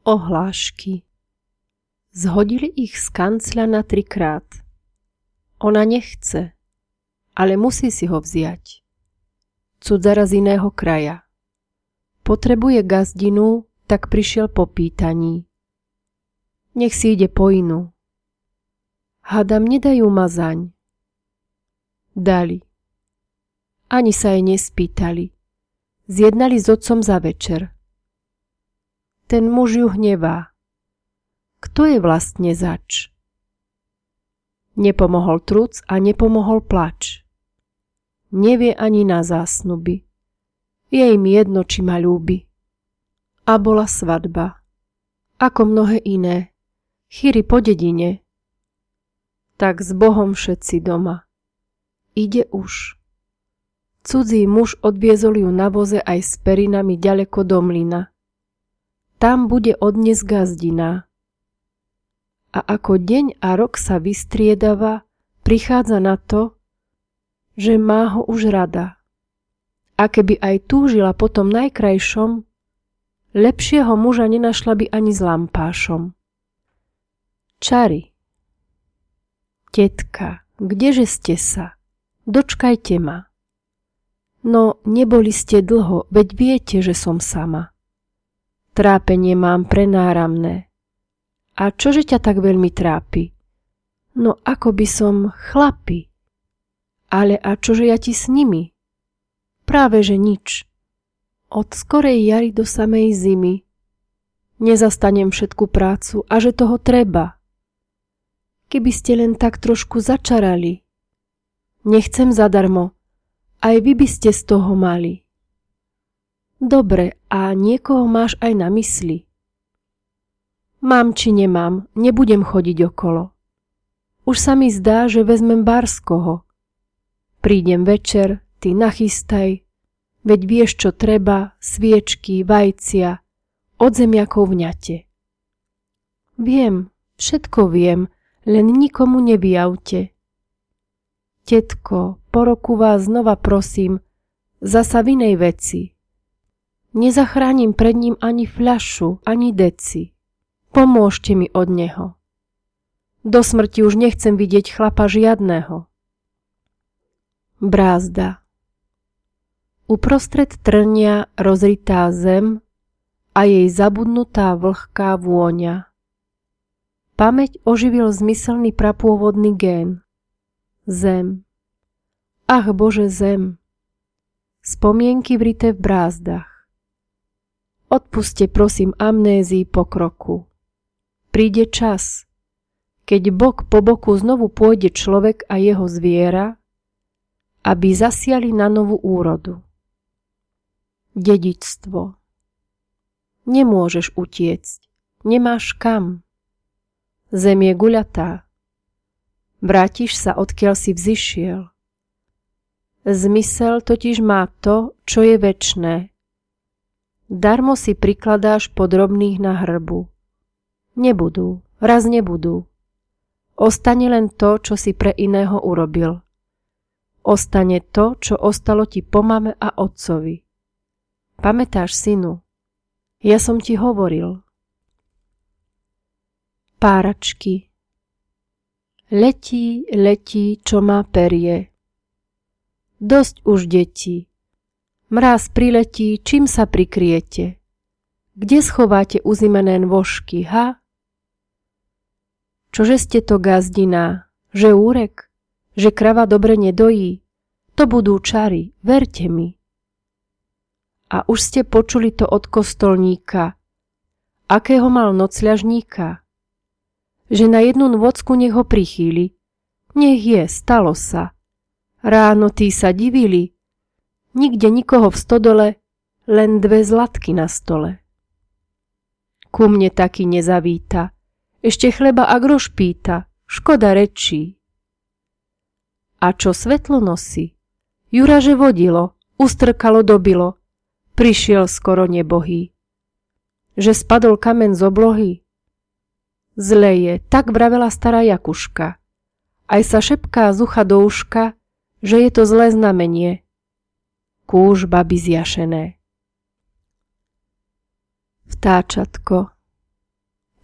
Ohlášky. Zhodili ich z kancľa na 3-krát. Ona nechce, ale musí si ho vziať. Cudzara z iného kraja. Potrebuje gazdinu, tak prišiel po pýtaní. Nech si ide po inú. Hádam, nedajú ma zaň. Dali. Ani sa jej nespýtali. Zjednali s otcom za večer. Ten muž ju hnevá. Kto je vlastne zač? Nepomohol truc a nepomohol plač. Nevie ani na zásnuby. Je im jedno, či ma ľúbi. A bola svadba. Ako mnohé iné. Chýry po dedine. Tak s Bohom všetci doma. Ide už. Cudzí muž odviezol ju na voze aj s perinami ďaleko do mlyna. Tam bude odnes gazdina. A ako deň a rok sa vystriedava, prichádza na to, že má ho už rada. A keby aj túžila po tom najkrajšom, lepšieho muža nenašla by ani s lampášom. Čary. Tetka, kdeže ste sa? Dočkajte ma. No, neboli ste dlho, veď viete, že som sama. Trápenie mám prenáramné. A čože ťa tak veľmi trápi? No, ako by som chlapi. Ale a čože ja ti s nimi? Práve že nič. Od skorej jary do samej zimy. Nezastanem všetku prácu a že toho treba. Keby ste len tak trošku začarali. Nechcem zadarmo. Aj vy by ste z toho mali. Dobre, a niekoho máš aj na mysli? Mám či nemám, nebudem chodiť okolo. Už sa mi zdá, že vezmem Barskoho. Prídem večer, ty nachystaj, veď vieš, čo treba, sviečky, vajcia, od zemiakov vňate. Viem, všetko viem, len nikomu nevyjavte. Tetko, po roku vás znova prosím, zasa v inej veci. Nezachránim pred ním ani fľašu, ani deci. Pomôžte mi od neho. Do smrti už nechcem vidieť chlapa žiadného. Brázda. Uprostred trnia rozritá zem a jej zabudnutá vlhká vôňa. Pamäť oživil zmyselný prapôvodný gén. Zem. Ach Bože, zem. Spomienky vrité v brázdach. Odpuste prosím amnézii pokroku. Príde čas, keď bok po boku znovu pôjde človek a jeho zviera, aby zasiali na novú úrodu. Dedičstvo. Nemôžeš utiecť, nemáš kam. Zem je guľatá. Vrátiš sa, odkiaľ si vzišiel. Zmysel totiž má to, čo je večné. Darmo si prikladáš podrobných na hrbu. Nebudú, raz nebudú. Ostane len to, čo si pre iného urobil. Ostane to, čo ostalo ti po mame a otcovi. Pamätáš, synu? Ja som ti hovoril. Páračky. Letí, letí, čo má perie. Dosť už, deti. Mráz priletí, čím sa prikryjete? Kde schováte uzimené nôžky, ha? Čože ste to gazdiná? Že úrek? Že krava dobre nedojí? To budú čary, verte mi. A už ste počuli to od kostolníka. Akého mal nocľažníka? Že na jednu nôcku nech ho prichýli. Nech je, stalo sa. Ráno tí sa divili. Nikde nikoho v stodole, len 2 zlatky na stole. Ku mne taký nezavíta, ešte chleba a groš pýta, škoda rečí. A čo svetlo nosí? Juraže vodilo, ustrkalo dobilo, prišiel skoro nebohý. Že spadol kamen z oblohy? Zle je, tak vravela stará Jakuška. Aj sa šepká z ucha do uška, že je to zlé znamenie. Kúž baby zjašené. Vtáčatko.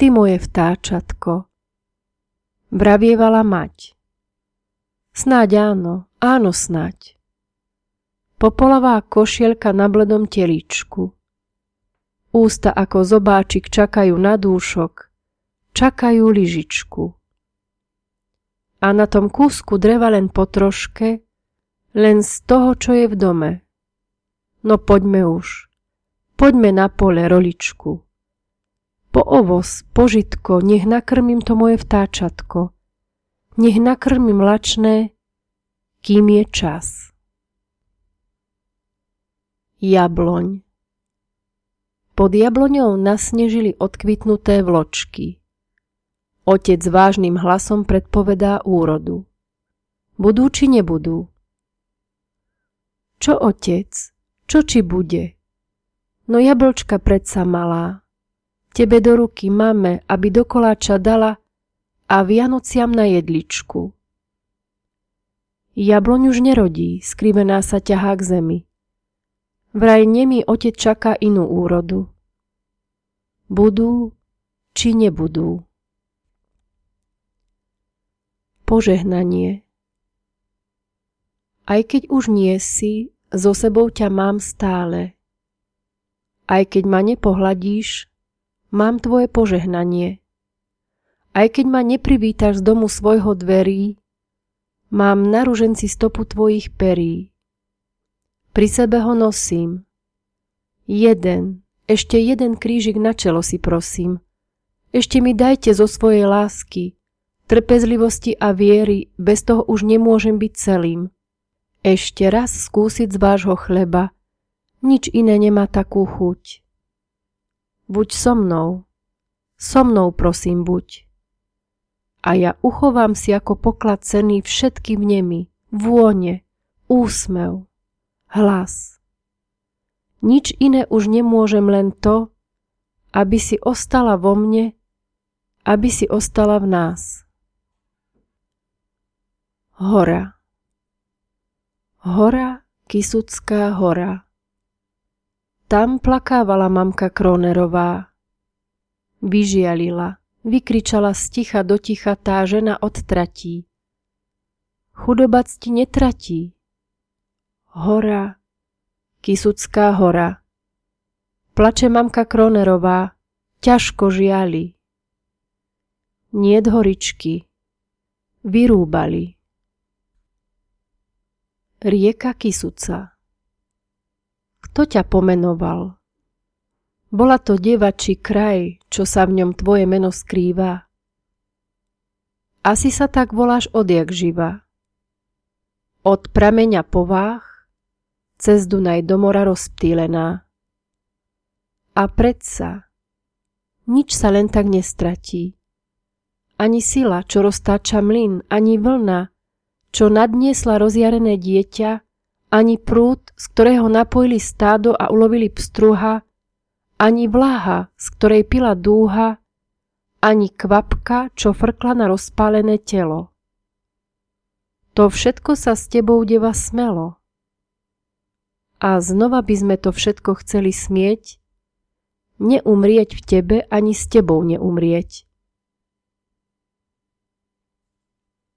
ty moje vtáčatko, vravievala mať. Snáď áno, áno snáď. Popolavá košielka na bledom telíčku. Ústa ako zobáčik čakajú na dúšok, čakajú lyžičku. A na tom kúsku dreva len po troške, len z toho, čo je v dome. No poďme už, poďme na pole, roličku. Po ovoz, po žitko, nech nakrmím to moje vtáčatko, nech nakrmím lačné, kým je čas. Jabloň. Pod jabloňou nasnežili odkvitnuté vločky. Otec vážnym hlasom predpovedá úrodu. Budú či nebudú? Čo otec? Čo či bude? No jablčka predsa malá. Tebe do ruky máme, aby do koláča dala a Vianociam na jedličku. Jabloň už nerodí, skrivená sa ťahá k zemi. Vraj nemý otec čaká inú úrodu. Budú či nebudú? Požehnanie. Aj keď už nie si, so sebou ťa mám stále. Aj keď ma nepohľadíš, mám tvoje požehnanie. Aj keď ma neprivítaš z domu svojho dverí, mám na ruženci stopu tvojich perí. Pri sebe ho nosím. Ešte jeden krížik na čelo si prosím. Ešte mi dajte zo svojej lásky, trpezlivosti a viery, bez toho už nemôžem byť celým. Ešte raz skúsiť z vášho chleba, nič iné nemá takú chuť. Buď so mnou prosím buď. A ja uchovám si ako poklad cenný všetky vnemy, vône, úsmev, hlas. Nič iné už nemôžem, len to, aby si ostala vo mne, aby si ostala v nás. Hora. Hora, Kysucká hora. Tam plakávala mamka Kronerová. Vyžialila, vykričala sticha do ticha tá žena od tratí. Chudoba cti netratí. Hora, Kysucká hora. Plače mamka Kronerová, ťažko žiali. Niet horičky, vyrúbali. Rieka Kysuca. Kto ťa pomenoval? Bola to devačí kraj, čo sa v ňom tvoje meno skrýva. Asi sa tak voláš odjak živa. Od prameňa pováh, cez Dunaj do mora rozptýlená. A predsa, nič sa len tak nestratí. Ani sila, čo roztáča mlyn, ani vlna, čo nadniesla rozjarené dieťa, ani prúd, z ktorého napojili stádo a ulovili pstruha, ani vláha, z ktorej pila dúha, ani kvapka, čo frkla na rozpálené telo. To všetko sa s tebou deva smelo. A znova by sme to všetko chceli smieť, neumrieť v tebe, ani s tebou neumrieť.